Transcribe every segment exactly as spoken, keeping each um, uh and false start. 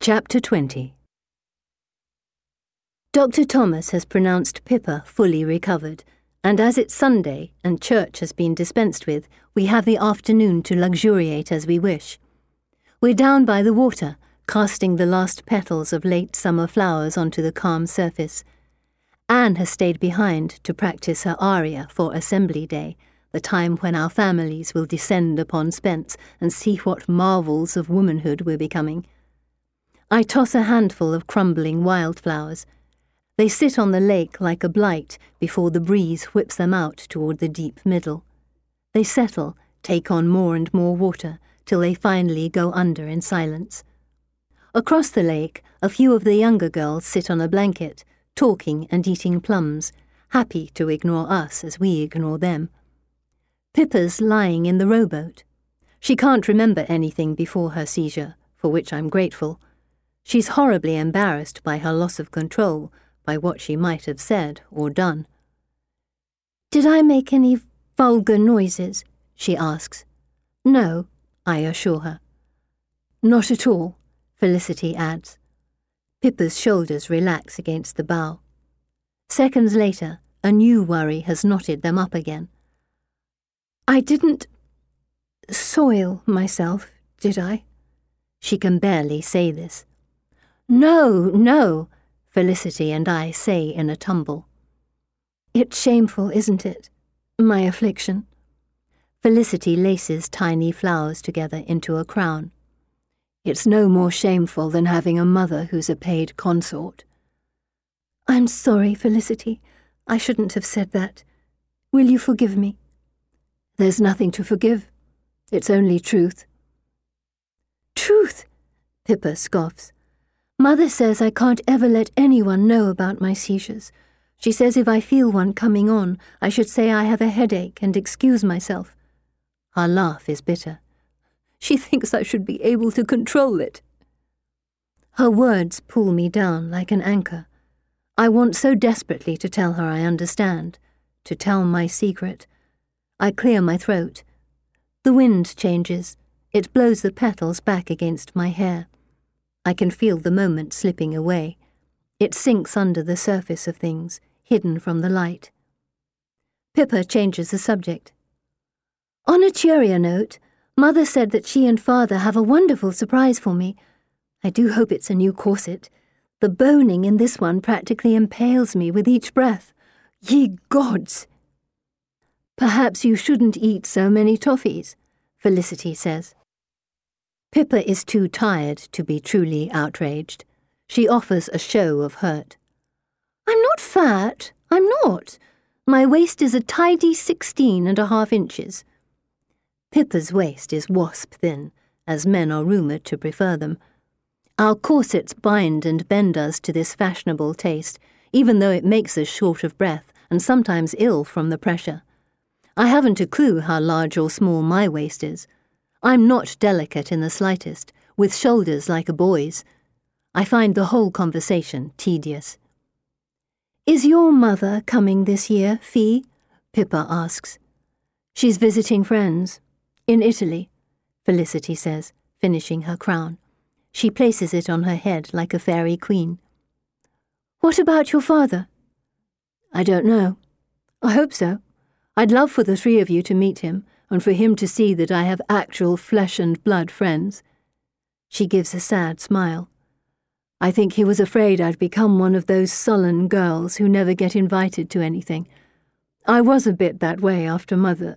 Chapter twenty. Doctor Thomas has pronounced Pippa fully recovered, and as it's Sunday and church has been dispensed with, we have the afternoon to luxuriate as we wish. We're down by the water, casting the last petals of late summer flowers onto the calm surface. Anne has stayed behind to practice her aria for Assembly Day, the time when our families will descend upon Spence and see what marvels of womanhood we're becoming. I toss a handful of crumbling wildflowers. They sit on the lake like a blight before the breeze whips them out toward the deep middle. They settle, take on more and more water, till they finally go under in silence. Across the lake, a few of the younger girls sit on a blanket, talking and eating plums, happy to ignore us as we ignore them. Pippa's lying in the rowboat. She can't remember anything before her seizure, for which I'm grateful. She's horribly embarrassed by her loss of control, by what she might have said or done. "Did I make any vulgar noises?" she asks. "No," I assure her. "Not at all," Felicity adds. Pippa's shoulders relax against the bow. Seconds later, a new worry has knotted them up again. "I didn't soil myself, did I?" She can barely say this. "No, no," Felicity and I say in a tumble. "It's shameful, isn't it? My affliction." Felicity laces tiny flowers together into a crown. "It's no more shameful than having a mother who's a paid consort." "I'm sorry, Felicity. I shouldn't have said that. Will you forgive me?" "There's nothing to forgive. It's only truth." "Truth?" Pippa scoffs. "Mother says I can't ever let anyone know about my seizures. She says if I feel one coming on, I should say I have a headache and excuse myself." Her laugh is bitter. "She thinks I should be able to control it." Her words pull me down like an anchor. I want so desperately to tell her I understand, to tell my secret. I clear my throat. The wind changes. It blows the petals back against my hair. I can feel the moment slipping away. It sinks under the surface of things, hidden from the light. Pippa changes the subject. "On a cheerier note, Mother said that she and Father have a wonderful surprise for me. I do hope it's a new corset. The boning in this one practically impales me with each breath. Ye gods!" "Perhaps you shouldn't eat so many toffees," Felicity says. Pippa is too tired to be truly outraged. She offers a show of hurt. "I'm not fat. I'm not. My waist is a tidy sixteen and a half inches." Pippa's waist is wasp-thin, as men are rumoured to prefer them. Our corsets bind and bend us to this fashionable taste, even though it makes us short of breath and sometimes ill from the pressure. I haven't a clue how large or small my waist is. I'm not delicate in the slightest, with shoulders like a boy's. I find the whole conversation tedious. "Is your mother coming this year, Fee?" Pippa asks. "She's visiting friends. In Italy," Felicity says, finishing her crown. She places it on her head like a fairy queen. "What about your father?" "I don't know. I hope so. I'd love for the three of you to meet him, and for him to see that I have actual flesh and blood friends." She gives a sad smile. "I think he was afraid I'd become one of those sullen girls who never get invited to anything. I was a bit that way after Mother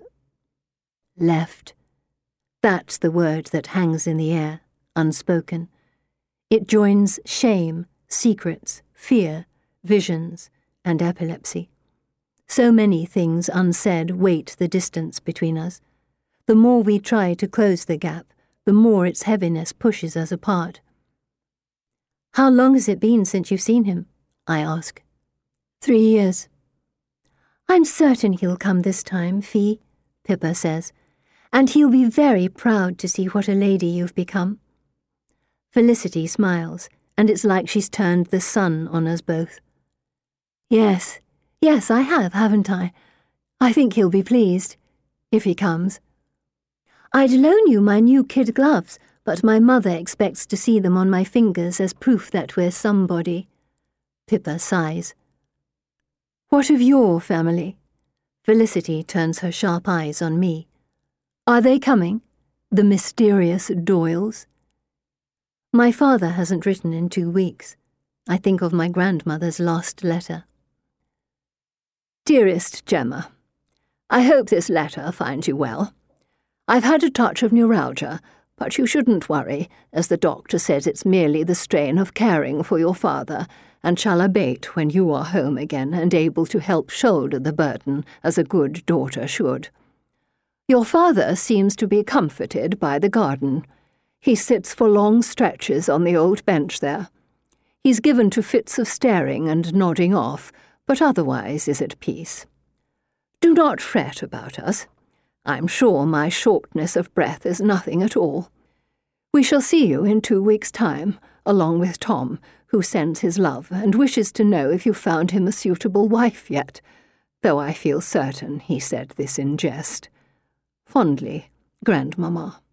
left." That's the word that hangs in the air, unspoken. It joins shame, secrets, fear, visions, and epilepsy. So many things unsaid weight the distance between us. The more we try to close the gap, the more its heaviness pushes us apart. "How long has it been since you've seen him?" I ask. Three years. "I'm certain he'll come this time, Fee," Pippa says, "and he'll be very proud to see what a lady you've become." Felicity smiles, and it's like she's turned the sun on us both. "Yes, yes, I have, haven't I? I think he'll be pleased, if he comes." "I'd loan you my new kid gloves, but my mother expects to see them on my fingers as proof that we're somebody. Pippa sighs. What of your family? Felicity turns her sharp eyes on me. Are they coming? The mysterious Doyles? My father hasn't written in two weeks. I think of my grandmother's last letter. Dearest Gemma, I hope this letter finds you well. I've had a touch of neuralgia, but you shouldn't worry, as the doctor says it's merely the strain of caring for your father, and shall abate when you are home again and able to help shoulder the burden as a good daughter should. Your father seems to be comforted by the garden. He sits for long stretches on the old bench there. He's given to fits of staring and nodding off, but otherwise is at peace. Do not fret about us. I'm sure my shortness of breath is nothing at all. We shall see you in two weeks' time, along with Tom, who sends his love and wishes to know if you found him a suitable wife yet, though I feel certain he said this in jest. Fondly, Grandmamma.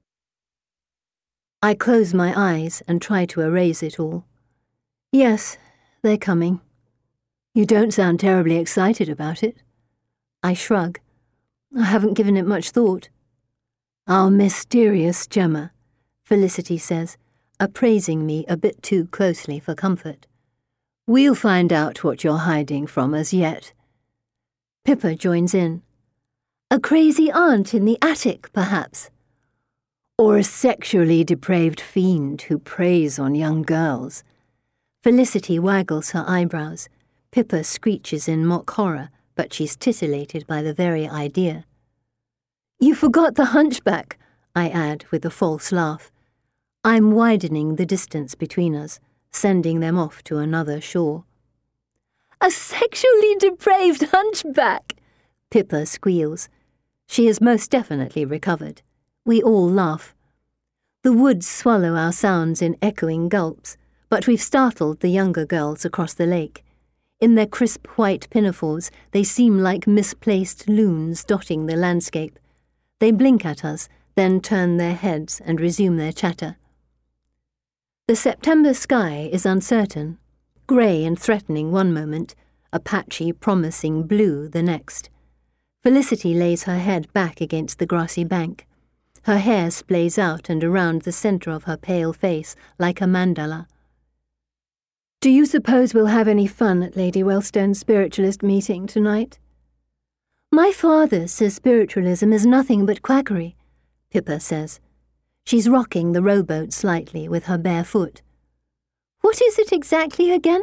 I close my eyes and try to erase it all. Yes, they're coming. You don't sound terribly excited about it. I shrug. I haven't given it much thought. Our mysterious Gemma, Felicity says, appraising me a bit too closely for comfort. We'll find out what you're hiding from us yet. Pippa joins in. A crazy aunt in the attic, perhaps. Or a sexually depraved fiend who preys on young girls. Felicity waggles her eyebrows. Pippa screeches in mock horror, but she's titillated by the very idea. You forgot the hunchback, I add with a false laugh. I'm widening the distance between us, sending them off to another shore. A sexually depraved hunchback, Pippa squeals. She is most definitely recovered. We all laugh. The woods swallow our sounds in echoing gulps, but we've startled the younger girls across the lake. In their crisp white pinafores, they seem like misplaced loons dotting the landscape. They blink at us, then turn their heads and resume their chatter. The September sky is uncertain, grey and threatening one moment, a patchy, promising blue the next. Felicity lays her head back against the grassy bank. Her hair splays out and around the centre of her pale face like a mandala. Do you suppose we'll have any fun at Lady Wellstone's spiritualist meeting tonight? My father says spiritualism is nothing but quackery, Pippa says. She's rocking the rowboat slightly with her bare foot. What is it exactly again?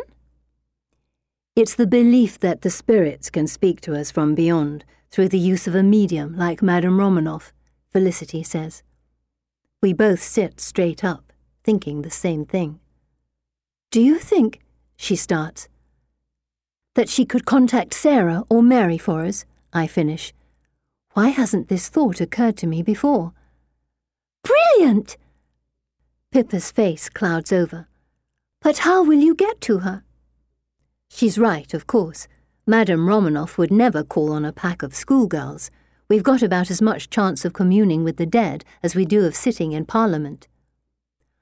It's the belief that the spirits can speak to us from beyond through the use of a medium like Madame Romanoff, Felicity says. We both sit straight up, thinking the same thing. Do you think, she starts, that she could contact Sarah or Mary for us? I finish. Why hasn't this thought occurred to me before? Brilliant! Pippa's face clouds over. But how will you get to her? She's right, of course. Madame Romanoff would never call on a pack of schoolgirls. We've got about as much chance of communing with the dead as we do of sitting in Parliament.